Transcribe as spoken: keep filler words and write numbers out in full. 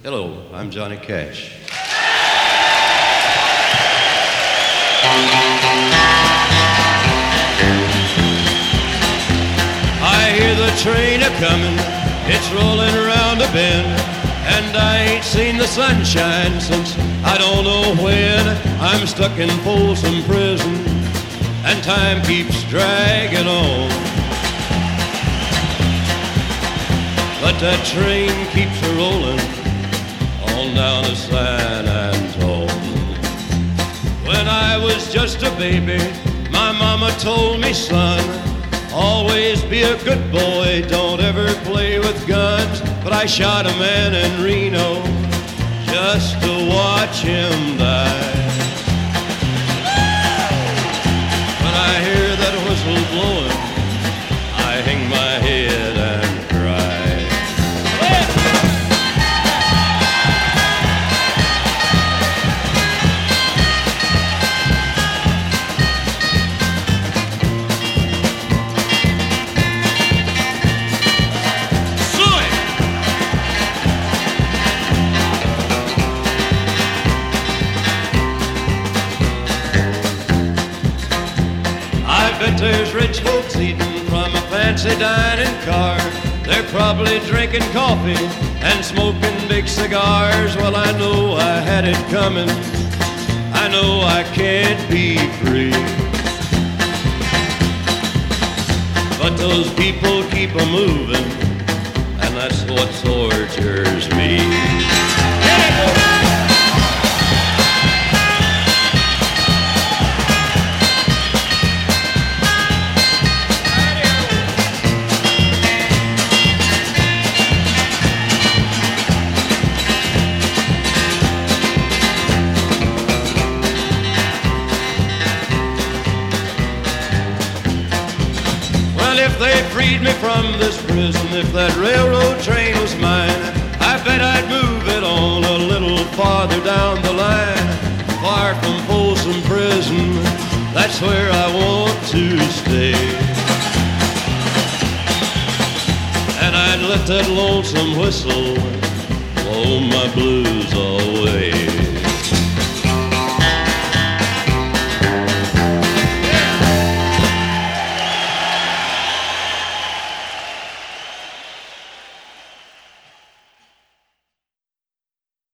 Hello, I'm Johnny Cash. I hear the train a-comin', it's rolling around a bend, and I ain't seen the sunshine since I don't know when. I'm stuck in Folsom Prison, and time keeps dragging on. But that train keeps a-rollin' on down to San Antone. When I was just a baby, my mama told me, son, always be a good boy, don't ever play with guns. But I shot a man in Reno just to watch him die. When I hear that whistle blowing, I hang my head and cry. But there's rich folks eating from a fancy dining car. They're probably drinking coffee and smoking big cigars. Well, I know I had it coming. I know I can't be free. But those people keep a-moving, and that's what tortures me. If they freed me from this prison, if that railroad train was mine, I bet I'd move it on a little farther down the line. Far from Folsom Prison, that's where I want to stay. And I'd let that lonesome whistle blow my blues away.